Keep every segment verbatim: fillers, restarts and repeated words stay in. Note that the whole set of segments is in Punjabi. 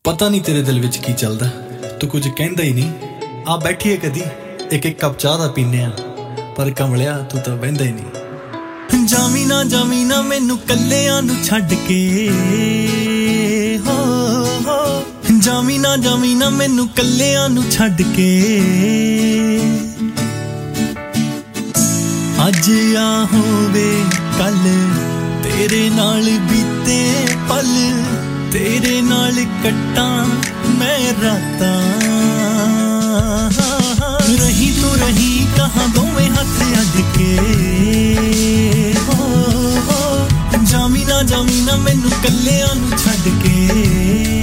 ਪਤਾ ਨਹੀਂ ਤੇਰੇ ਦਿਲ ਵਿੱਚ ਕੀ ਚੱਲਦਾ, ਤੂੰ ਕੁਝ ਕਹਿੰਦਾ ਹੀ ਨਹੀਂ। ਆ ਬੈਠੀਏ ਕਦੀ ਇੱਕ ਇੱਕ ਕੱਪ ਚਾਹ ਦਾ ਪੀਨੇ ਆ, ਪਰ ਕਮਲਿਆ ਤੂੰ ਤਾਂ ਬਹਿੰਦਾ ਹੀ ਨਹੀਂ। ਜਾਵੀਂ ਨਾ ਜਾਵੀਂ ਨਾ ਮੈਨੂੰ ਕੱਲਿਆਂ ਨੂੰ ਛੱਡ ਕੇ, ਹੋ ਹੋ ਜਾਵੀਂ ਨਾ ਜਾਵੀਂ ਨਾ ਮੈਨੂੰ ਕੱਲਿਆਂ ਨੂੰ ਛੱਡ ਕੇ। ਅੱਜ ਆ ਹੋਵੇ ਕੱਲ ਤੇਰੇ ਨਾਲ ਬੀਤੇ ਪਲ, ਤੇਰੇ ਨਾਲ ਕੱਟਾਂ ਮੈਂ ਰਾਤਾਂ। ਰਹੀਂ ਤੂੰ ਰਹੀਂ ਕਹਾਂ ਦੋਵੇਂ ਹੱਥ ਅੱਡ ਕੇ, ਹੋ ਹੋ ਜਾਵੀਂ ਨਾ ਜਾਵੀਂ ਨਾ ਮੈਨੂੰ ਕੱਲਿਆਂ ਨੂੰ ਛੱਡ ਕੇ।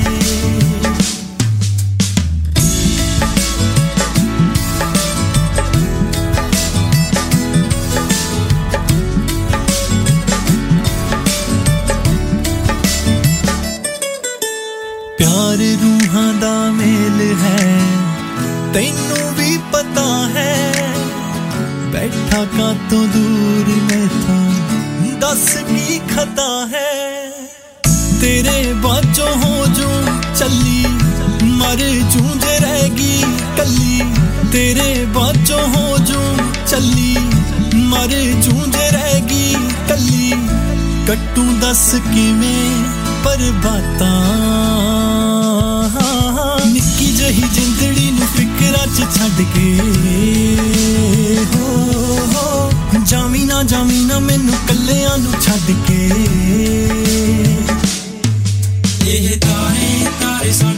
प्यार रूहां दा मेल है तैनू भी पता है, बैठा का तो दूर मैं था दस की खता है। तेरे बाजों हो जू चली मर जूंज रहेगी कली, तेरे बाजों हो जू चली मर जूंज रहेगी कली। कट्टू दस किवें पर बातां, निक्की जही जिंदड़ी नू फिकरां च छड्ड के, हो हो जावीं ना जावीं ना मैनू कल्लियां नू छड्ड के। ये तारे तारे